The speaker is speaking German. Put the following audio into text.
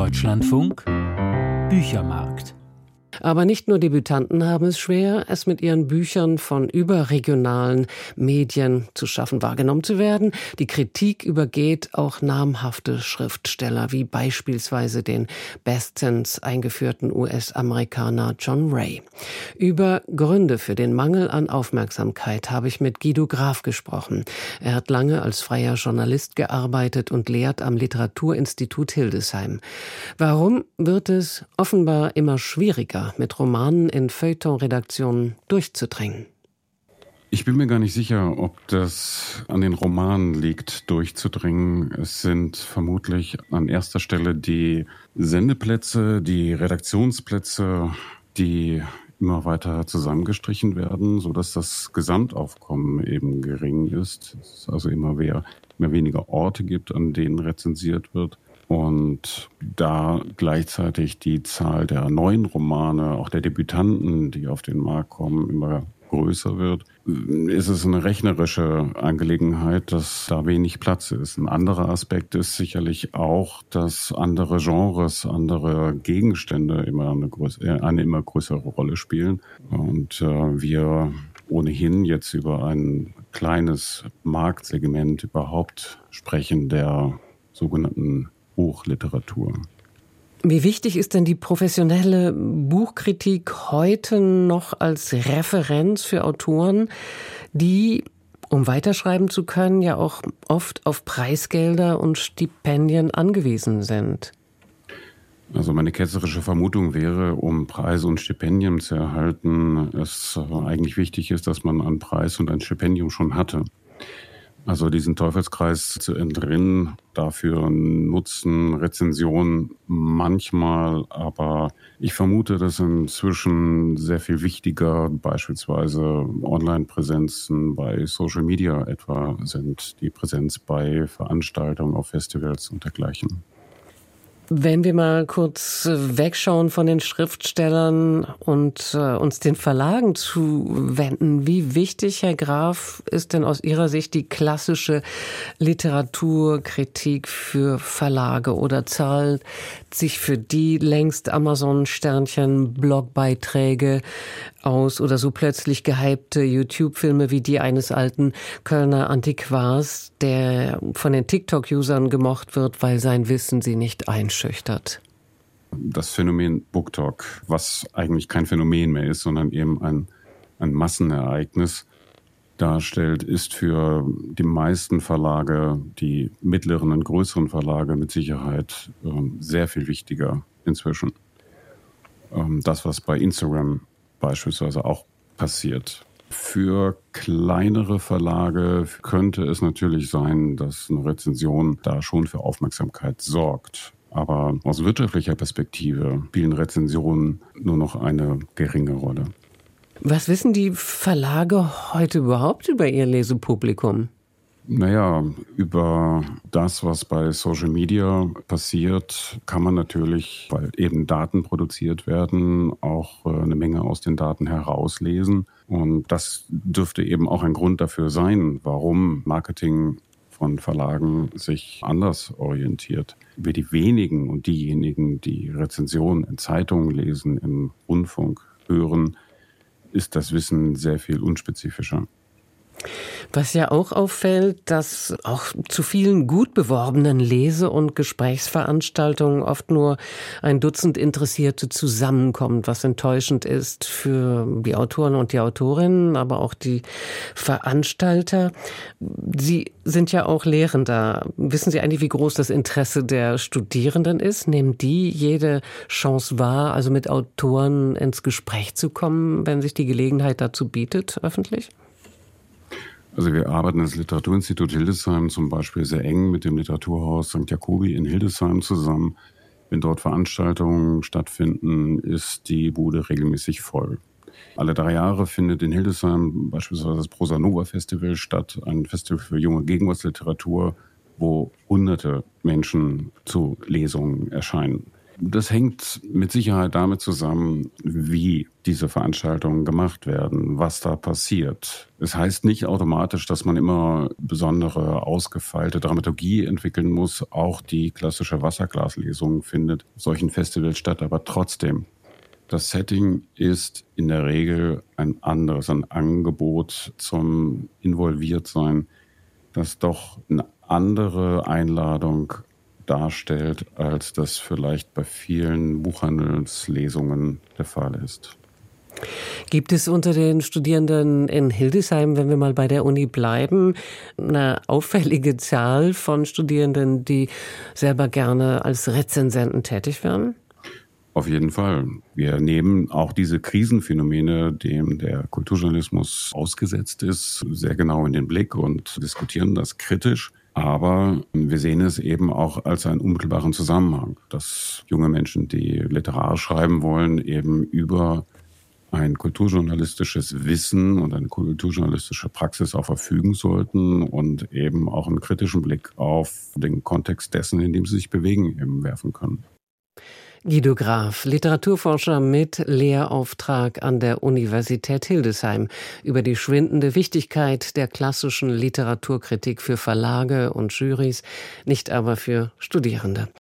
Deutschlandfunk Büchermarkt. Aber nicht nur Debütanten haben es schwer, es mit ihren Büchern von überregionalen Medien zu schaffen, wahrgenommen zu werden. Die Kritik übergeht auch namhafte Schriftsteller, wie beispielsweise den bestens eingeführten US-Amerikaner John Ray. Über Gründe für den Mangel an Aufmerksamkeit habe ich mit Guido Graf gesprochen. Er hat lange als freier Journalist gearbeitet und lehrt am Literaturinstitut Hildesheim. Warum wird es offenbar immer schwieriger, mit Romanen in Feuilleton-Redaktionen durchzudringen? Ich bin mir gar nicht sicher, ob das an den Romanen liegt, durchzudringen. Es sind vermutlich an erster Stelle die Sendeplätze, die Redaktionsplätze, die immer weiter zusammengestrichen werden, sodass das Gesamtaufkommen eben gering ist. Es also immer weniger Orte gibt, an denen rezensiert wird. Und da gleichzeitig die Zahl der neuen Romane, auch der Debütanten, die auf den Markt kommen, immer größer wird, ist es eine rechnerische Angelegenheit, dass da wenig Platz ist. Ein anderer Aspekt ist sicherlich auch, dass andere Genres, andere Gegenstände eine immer größere Rolle spielen. Und wir ohnehin jetzt über ein kleines Marktsegment überhaupt sprechen, der sogenannten Buchliteratur. Wie wichtig ist denn die professionelle Buchkritik heute noch als Referenz für Autoren, die, um weiterschreiben zu können, ja auch oft auf Preisgelder und Stipendien angewiesen sind? Also meine ketzerische Vermutung wäre, um Preise und Stipendien zu erhalten, es eigentlich wichtig ist, dass man einen Preis und ein Stipendium schon hatte. Also diesen Teufelskreis zu entrinnen, dafür nutzen Rezensionen manchmal, aber ich vermute, dass inzwischen sehr viel wichtiger beispielsweise Online-Präsenzen bei Social Media etwa sind, die Präsenz bei Veranstaltungen auf Festivals und dergleichen. Wenn wir mal kurz wegschauen von den Schriftstellern und uns den Verlagen zuwenden, wie wichtig, Herr Graf, ist denn aus Ihrer Sicht die klassische Literaturkritik für Verlage oder zahlt sich für die längst Amazon-Sternchen Blogbeiträge aus oder so plötzlich gehypte YouTube-Filme wie die eines alten Kölner Antiquars, der von den TikTok-Usern gemocht wird, weil sein Wissen sie nicht einschüchtert? Das Phänomen BookTok, was eigentlich kein Phänomen mehr ist, sondern eben ein Massenereignis darstellt, ist für die meisten Verlage, die mittleren und größeren Verlage mit Sicherheit sehr viel wichtiger inzwischen. Das, was bei Instagram beispielsweise auch passiert. Für kleinere Verlage könnte es natürlich sein, dass eine Rezension da schon für Aufmerksamkeit sorgt. Aber aus wirtschaftlicher Perspektive spielen Rezensionen nur noch eine geringe Rolle. Was wissen die Verlage heute überhaupt über ihr Lesepublikum? Naja, über das, was bei Social Media passiert, kann man natürlich, weil eben Daten produziert werden, auch eine Menge aus den Daten herauslesen. Und das dürfte eben auch ein Grund dafür sein, warum Marketing von Verlagen sich anders orientiert. Über die wenigen und diejenigen, die Rezensionen in Zeitungen lesen, im Rundfunk hören, ist das Wissen sehr viel unspezifischer. Was ja auch auffällt, dass auch zu vielen gut beworbenen Lese- und Gesprächsveranstaltungen oft nur ein Dutzend Interessierte zusammenkommt, was enttäuschend ist für die Autoren und die Autorinnen, aber auch die Veranstalter. Sie sind ja auch Lehrender. Wissen Sie eigentlich, wie groß das Interesse der Studierenden ist? Nehmen die jede Chance wahr, also mit Autoren ins Gespräch zu kommen, wenn sich die Gelegenheit dazu bietet, öffentlich? Also wir arbeiten als Literaturinstitut Hildesheim zum Beispiel sehr eng mit dem Literaturhaus St. Jakobi in Hildesheim zusammen. Wenn dort Veranstaltungen stattfinden, ist die Bude regelmäßig voll. Alle 3 Jahre findet in Hildesheim beispielsweise das Prosa Nova Festival statt, ein Festival für junge Gegenwartsliteratur, wo hunderte Menschen zu Lesungen erscheinen. Das hängt mit Sicherheit damit zusammen, wie diese Veranstaltungen gemacht werden, was da passiert. Es heißt nicht automatisch, dass man immer besondere, ausgefeilte Dramaturgie entwickeln muss. Auch die klassische Wasserglaslesung findet auf solchen Festivals statt, aber trotzdem. Das Setting ist in der Regel ein anderes, ein Angebot zum Involviertsein, das doch eine andere Einladung darstellt, als das vielleicht bei vielen Buchhandelslesungen der Fall ist. Gibt es unter den Studierenden in Hildesheim, wenn wir mal bei der Uni bleiben, eine auffällige Zahl von Studierenden, die selber gerne als Rezensenten tätig werden? Auf jeden Fall. Wir nehmen auch diese Krisenphänomene, dem der Kulturjournalismus ausgesetzt ist, sehr genau in den Blick und diskutieren das kritisch. Aber wir sehen es eben auch als einen unmittelbaren Zusammenhang, dass junge Menschen, die literarisch schreiben wollen, eben über ein kulturjournalistisches Wissen und eine kulturjournalistische Praxis auch verfügen sollten und eben auch einen kritischen Blick auf den Kontext dessen, in dem sie sich bewegen, eben werfen können. Guido Graf, Literaturforscher mit Lehrauftrag an der Universität Hildesheim, über die schwindende Wichtigkeit der klassischen Literaturkritik für Verlage und Jurys, nicht aber für Studierende.